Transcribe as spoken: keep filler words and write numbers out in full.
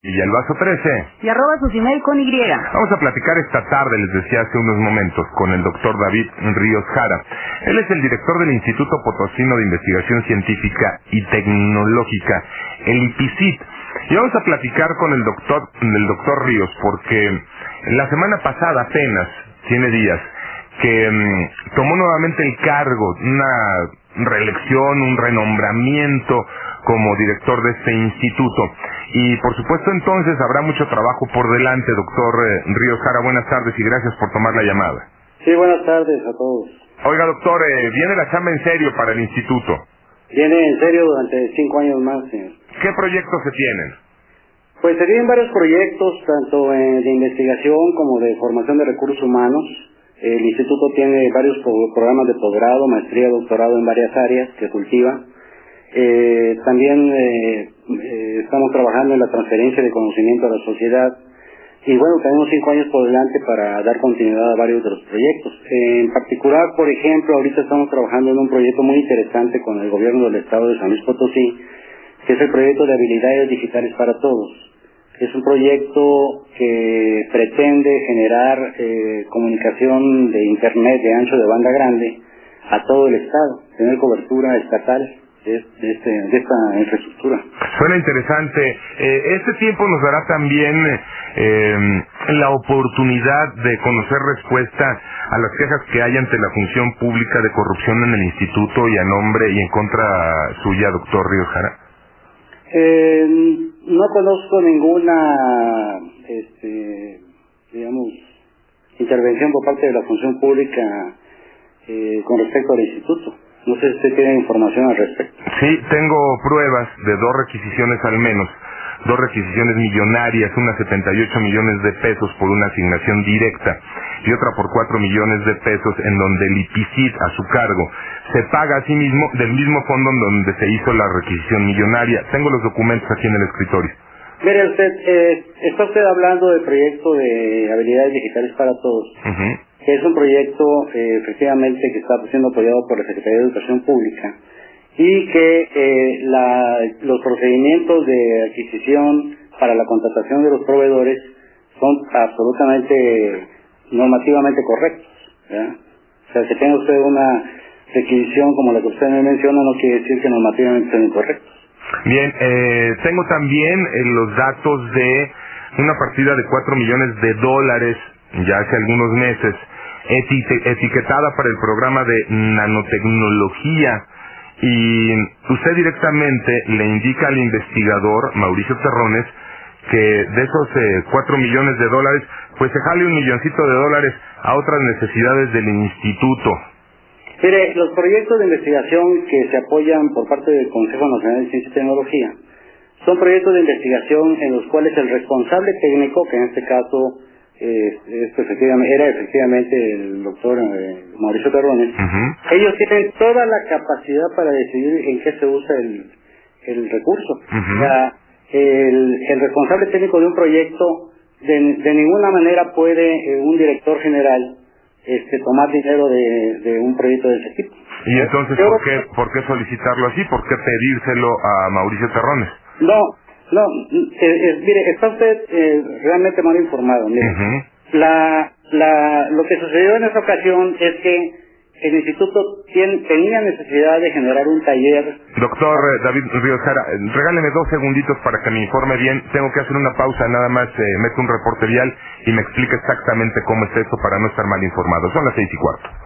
Y el vaso trece. Y arroba su email con Y. Vamos a platicar esta tarde, les decía hace unos momentos, con el doctor David Ríos Jara. Él es el director del Instituto Potosino de Investigación Científica y Tecnológica, el I P I C I T. Y vamos a platicar con el doctor, el doctor Ríos, porque la semana pasada apenas, tiene días, que um, tomó nuevamente el cargo, una reelección, un renombramiento como director de este instituto. Y por supuesto entonces habrá mucho trabajo por delante, doctor eh, Ríos Jara. Buenas tardes y gracias por tomar la llamada. Sí, buenas tardes a todos. Oiga, doctor, eh, viene la chamba en serio para el instituto. Viene en serio durante cinco años más, señor. ¿Qué proyectos se tienen? Pues se tienen varios proyectos, tanto eh, de investigación como de formación de recursos humanos. El instituto tiene varios pro- programas de posgrado, maestría, doctorado en varias áreas que cultiva. Eh, también eh, eh, estamos trabajando en la transferencia de conocimiento a la sociedad y bueno, tenemos cinco años por delante para dar continuidad a varios de los proyectos. Eh, en particular, por ejemplo, ahorita estamos trabajando en un proyecto muy interesante con el gobierno del estado de San Luis Potosí, que es el proyecto de habilidades digitales para todos. Es un proyecto que pretende generar eh, comunicación de internet de ancho de banda grande a todo el estado, tener cobertura estatal de, de, este, de esta infraestructura. Suena interesante. Eh, este tiempo nos dará también eh, la oportunidad de conocer respuesta a las quejas que hay ante la función pública de corrupción en el instituto y a nombre y en contra suya, doctor Ríos Jara. Eh, no conozco ninguna, este, digamos, intervención por parte de la función pública eh, con respecto al instituto. No sé si usted tiene información al respecto. Sí, tengo pruebas de dos requisiciones al menos, dos requisiciones millonarias, una setenta y ocho millones de pesos por una asignación directa y otra por cuatro millones de pesos en donde el I P I C I T a su cargo se paga a sí mismo del mismo fondo en donde se hizo la requisición millonaria. Tengo los documentos aquí en el escritorio. Mire usted, eh, está usted hablando del proyecto de habilidades digitales para todos. Uh-huh. Que es un proyecto eh, efectivamente que está siendo apoyado por la Secretaría de Educación Pública y que eh, la, los procedimientos de adquisición para la contratación de los proveedores son absolutamente normativamente correctos, ¿verdad? O sea, que tenga usted una requisición como la que usted me menciona no quiere decir que normativamente sean incorrectos. Bien, eh, tengo también eh, los datos de una partida de cuatro millones de dólares ya hace algunos meses, eti- etiquetada para el programa de nanotecnología, y usted directamente le indica al investigador Mauricio Terrones que de esos eh, cuatro millones de dólares, pues se jale un milloncito de dólares a otras necesidades del instituto. Mire, los proyectos de investigación que se apoyan por parte del Consejo Nacional de Ciencia y Tecnología son proyectos de investigación en los cuales el responsable técnico, que en este caso eh, es efectivamente, era efectivamente el doctor eh, Mauricio Terrones, uh-huh. Ellos tienen toda la capacidad para decidir en qué se usa el, el recurso. Uh-huh. O sea, el, el responsable técnico de un proyecto de, de ninguna manera puede eh, un director general este tomar dinero de, de un proyecto de ese tipo. Y entonces, Yo, ¿por qué, ¿por qué solicitarlo así? ¿Por qué pedírselo a Mauricio Terrones? No, no, eh, eh, mire, está usted eh, realmente mal informado. Mire, uh-huh. la, la, lo que sucedió en esta ocasión es que el instituto tien, tenía necesidad de generar un taller. Doctor eh, David Ríos Jara, regáleme dos segunditos para que me informe bien. Tengo que hacer una pausa, nada más eh, meto un reporte vial y me explica exactamente cómo es esto para no estar mal informado. Son las seis y cuarto.